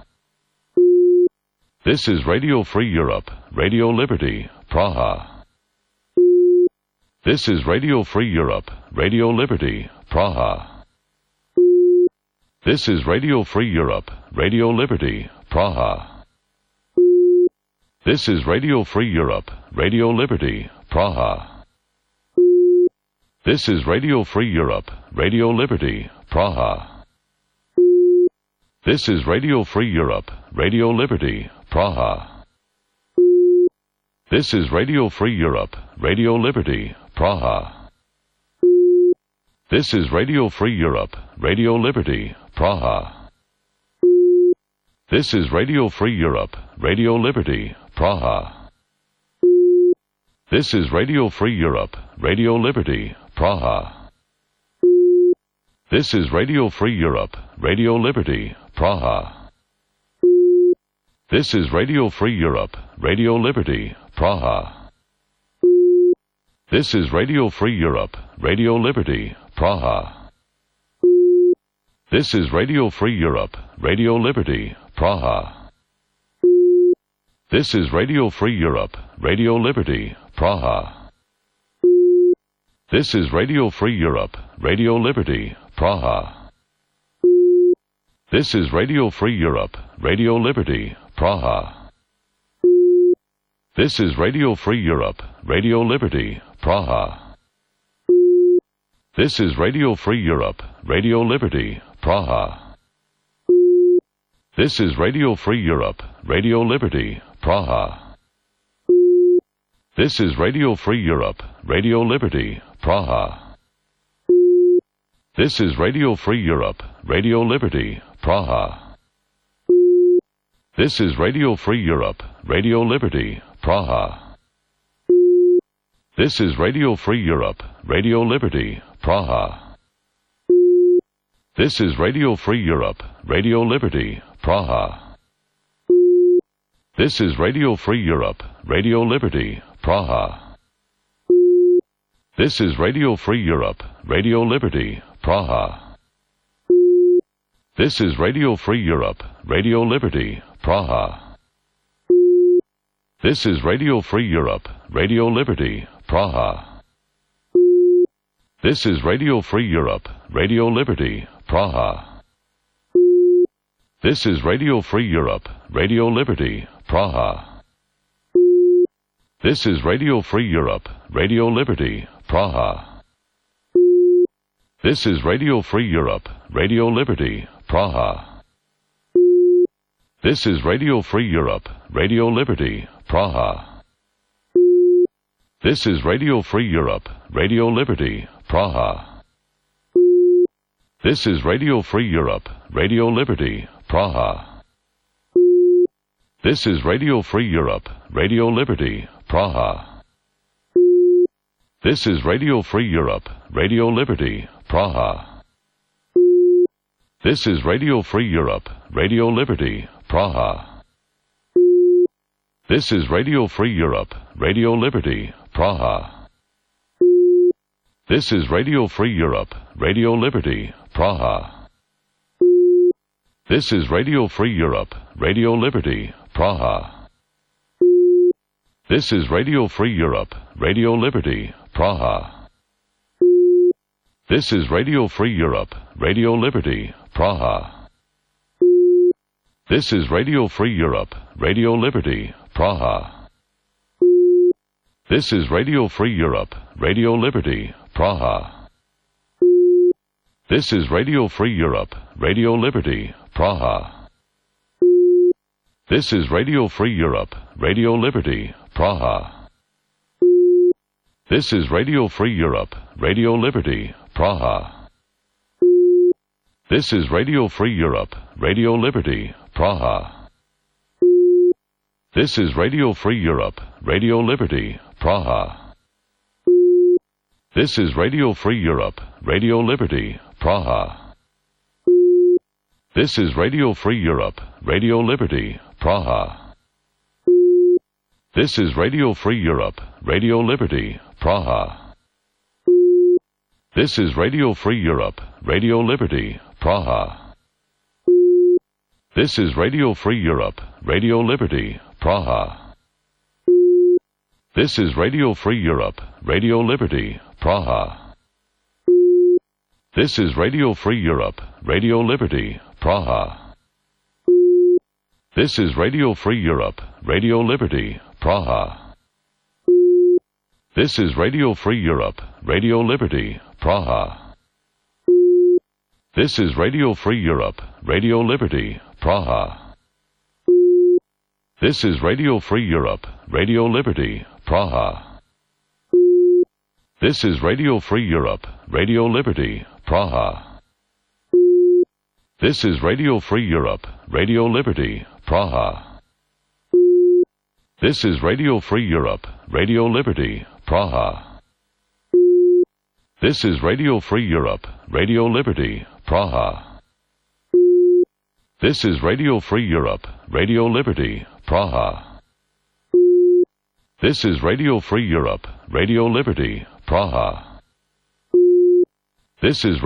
This is Radio Free Europe, Radio Liberty, Praha. This is Radio Free Europe, Radio Liberty, Praha. This is Radio Free Europe, Radio Liberty, Praha. This is Radio Free Europe, Radio Liberty, Praha. This is Radio Free Europe, Radio Liberty, Praha. This is Radio Free Europe, Radio Liberty, Praha. This is Radio Free Europe, Radio Liberty, Praha. This is Radio Free Europe, Radio Liberty, Praha. This is Radio Free Europe, Radio Liberty, Praha. This is Radio Free Europe, Radio Liberty, Praha. This is Radio Free Europe, Radio Liberty, Praha. This is Radio Free Europe, Radio Liberty, Praha. This is Radio Free Europe, Radio Liberty, Praha. This is Radio Free Europe, Radio Liberty, Praha. This is Radio Free Europe, Radio Liberty, Praha. This is Radio Free Europe, Radio Liberty, Praha. This is Radio Free Europe, Radio Liberty, Praha. This is Radio Free Europe, Radio Liberty, Praha. This is Radio Free Europe, Radio Liberty, Praha. This is Radio Free Europe, Radio Liberty, Praha. This is Radio Free Europe, Radio Liberty, Praha. This is Radio Free Europe, Radio Liberty, Praha. This is Radio Free Europe, Radio Liberty, Praha. This is Radio Free Europe, Radio Liberty, Praha. This is Radio Free Europe, Radio Liberty, Praha. This is Radio Free Europe, Radio Liberty, Praha. This is Radio Free Europe, Radio Liberty, Praha. This is Radio Free Europe, Radio Liberty, Praha. This is Radio Free Europe, Radio Liberty, Praha. This is Radio Free Europe, Radio Liberty, Praha. This is Radio Free Europe, Radio Liberty, Praha. This is Radio Free Europe, Radio Liberty, Praha. This is Radio Free Europe, Radio Liberty, Praha. This is Radio Free Europe, Radio Liberty, Praha. This is Radio Free Europe, Radio Liberty, Praha. This is Radio Free Europe, Radio Liberty, Praha. This is Radio Free Europe, Radio Liberty, Praha. This is Radio Free Europe, Radio Liberty, Praha. This is Radio Free Europe, Radio Liberty, Praha. This is Radio Free Europe, Radio Liberty, Praha. This is Radio Free Europe, Radio Liberty, Praha. This is Radio Free Europe, Radio Liberty, Praha. This is Radio Free Europe, Radio Liberty, Praha. This is Radio Free Europe, Radio Liberty, Praha. This is Radio Free Europe, Radio Liberty, Praha. This is Radio Free Europe, Radio Liberty, Praha. This is Radio Free Europe, Radio Liberty, Praha. This is Radio Free Europe, Radio Liberty, Praha. This is Radio Free Europe, Radio Liberty, Praha. This is Radio Free Europe, Radio Liberty, Praha. This is Radio Free Europe, Radio Liberty, Praha. This is Radio Free Europe, Radio Liberty, Praha. This is Radio Free Europe, Radio Liberty, Praha. This is Radio Free Europe, Radio Liberty, Praha. This is Radio Free Europe, Radio Liberty, Praha. This is Radio Free Europe, Radio Liberty, Praha. This is Radio Free Europe, Radio Liberty, Praha. This is Radio Free Europe, Radio Liberty, Praha. This is Radio Free Europe, Radio Liberty, Praha. This is Radio Free Europe, Radio Liberty, Praha. This is Radio Free Europe, Radio Liberty, Praha. This is Radio Free Europe, Radio Liberty, Praha. This is Radio Free Europe, Radio Liberty, Praha. This is Radio Free Europe, Radio Liberty, Praha. This is Radio Free Europe, Radio Liberty, Praha. This is Radio Free Europe, Radio Liberty, Praha. This is Radio Free Europe, Radio Liberty, Praha. This is Radio Free Europe, Radio Liberty, Praha. This is